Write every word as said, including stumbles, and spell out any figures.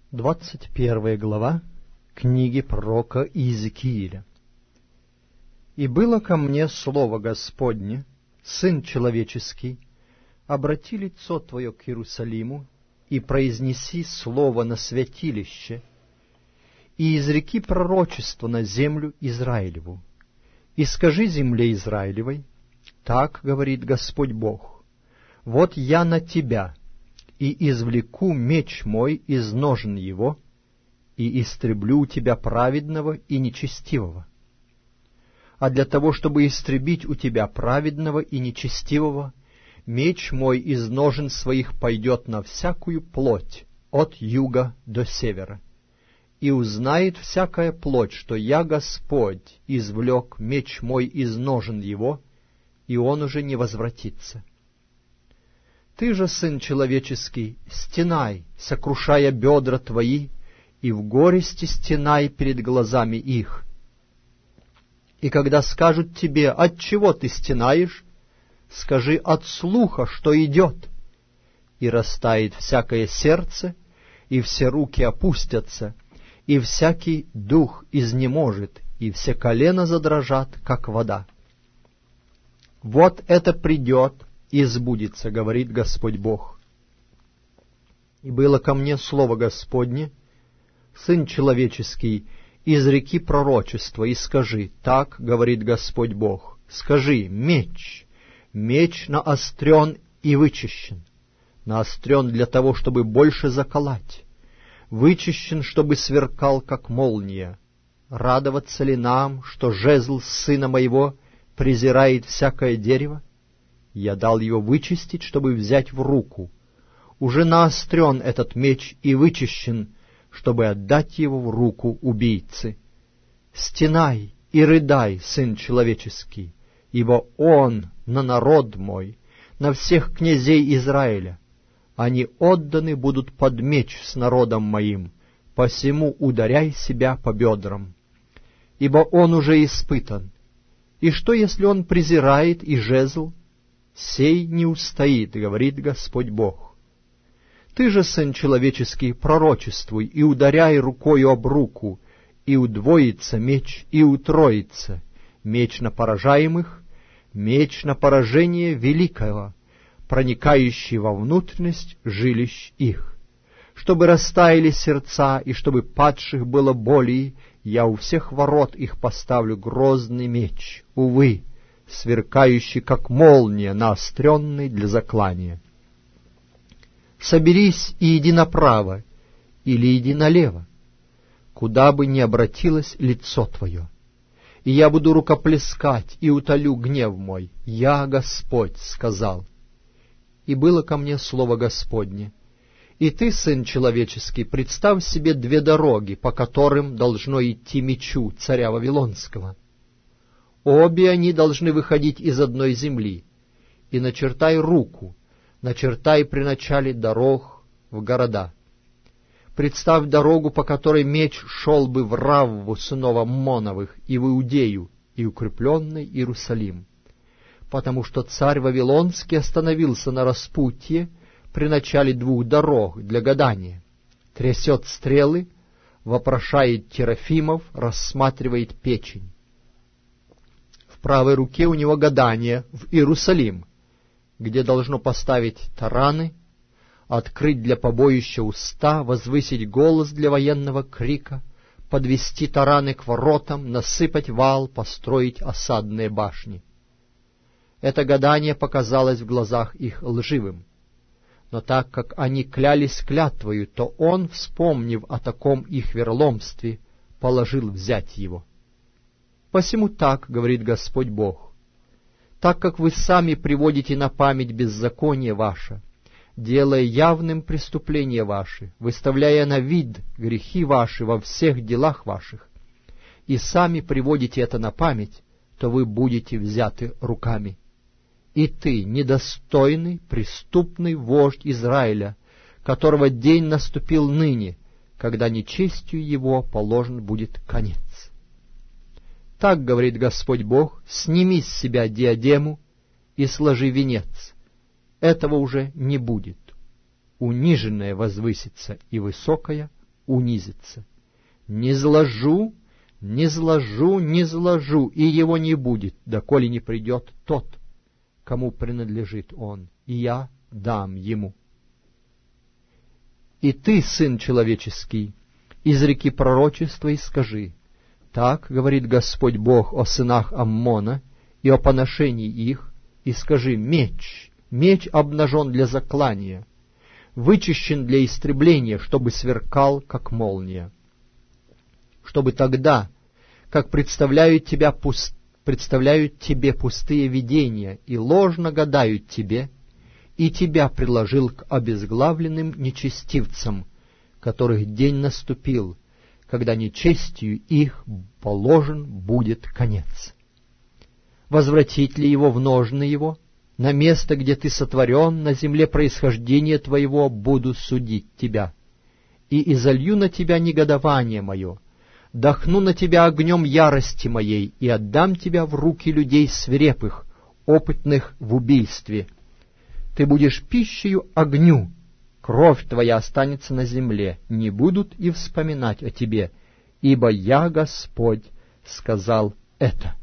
Двадцать первая глава книги пророка Иезекииля. «И было ко мне слово Господне, Сын человеческий, обрати лицо твое к Иерусалиму и произнеси слово на святилище, и изреки пророчество на землю Израилеву, и скажи земле Израилевой, так говорит Господь Бог, вот я на тебя, и извлеку меч мой из ножен его, и истреблю у тебя праведного и нечестивого. А для того, чтобы истребить у тебя праведного и нечестивого, меч мой из ножен своих пойдет на всякую плоть, от юга до севера. И узнает всякая плоть, что я, Господь, извлек меч мой из ножен его, и он уже не возвратится. Ты же, сын человеческий, стенай, сокрушая бедра твои, и в горести стенай перед глазами их. И когда скажут тебе, от чего ты стенаешь, скажи, от слуха, что идет. И растает всякое сердце, и все руки опустятся, и всякий дух изнеможет, и все колена задрожат, как вода. Вот это придет и сбудется, говорит Господь Бог. И было ко мне слово Господне, Сын человеческий, изреки пророчество, и скажи, так говорит Господь Бог, скажи, меч, меч наострен и вычищен, наострен для того, чтобы больше заколоть, вычищен, чтобы сверкал, как молния. Радоваться ли нам, что жезл сына моего презирает всякое дерево? Я дал его вычистить, чтобы взять в руку. Уже наострен этот меч и вычищен, чтобы отдать его в руку убийцы. Стенай и рыдай, сын человеческий, ибо он на народ мой, на всех князей Израиля. Они отданы будут под меч с народом моим, посему ударяй себя по бедрам. Ибо он уже испытан. И что, если он презирает и жезл? Сей не устоит, говорит Господь Бог. Ты же, сын человеческий, пророчествуй и ударяй рукою об руку, и удвоится меч, и утроится, меч на поражаемых, меч на поражение великого, проникающий во внутренность жилищ их. Чтобы растаяли сердца, и чтобы падших было более, я у всех ворот их поставлю грозный меч, увы, сверкающий, как молния, наостренный для заклания. Соберись и иди направо, или иди налево, куда бы ни обратилось лицо твое. И я буду рукоплескать и утолю гнев мой. Я, Господь, сказал. И было ко мне слово Господне. И ты, сын человеческий, представь себе две дороги, по которым должно идти мечу царя Вавилонского. Обе они должны выходить из одной земли. И начертай руку, начертай при начале дорог в города. Представь дорогу, по которой меч шел бы в Равву сынов Аммоновых и в Иудею, и укрепленный Иерусалим. Потому что царь Вавилонский остановился на распутье при начале двух дорог для гадания. Трясет стрелы, вопрошает терафимов, рассматривает печень. В правой руке у него гадание в Иерусалим, где должно поставить тараны, открыть для побоища уста, возвысить голос для военного крика, подвести тараны к воротам, насыпать вал, построить осадные башни. Это гадание показалось в глазах их лживым. Но так как они клялись клятвою, то он, вспомнив о таком их вероломстве, положил взять его. Посему так, говорит Господь Бог, так как вы сами приводите на память беззаконие ваше, делая явным преступления ваши, выставляя на вид грехи ваши во всех делах ваших, и сами приводите это на память, то вы будете взяты руками. И ты, недостойный, преступный вождь Израиля, которого день наступил ныне, когда нечестию его положен будет конец. Так, говорит Господь Бог, сними с себя диадему и сложи венец. Этого уже не будет. Униженное возвысится, и высокое унизится. Не зложу, не зложу, не зложу, и его не будет, доколе не придет тот, кому принадлежит он, и я дам ему. И ты, сын человеческий, изреки пророчество и скажи: так говорит Господь Бог о сынах Аммона и о поношении их, и скажи: меч, меч обнажен для заклания, вычищен для истребления, чтобы сверкал, как молния. Чтобы тогда, как представляют, тебя пуст... представляют тебе пустые видения и ложно гадают тебе, и тебя приложил к обезглавленным нечестивцам, которых день наступил, когда нечестию их положен будет конец. Возвратить ли его в ножны его? На место, где ты сотворен, на земле происхождения твоего буду судить тебя. И изолью на тебя негодование мое, дохну на тебя огнем ярости моей, и отдам тебя в руки людей свирепых, опытных в убийстве. Ты будешь пищею огню, кровь твоя останется на земле, не будут и вспоминать о тебе, ибо я, Господь, сказал это.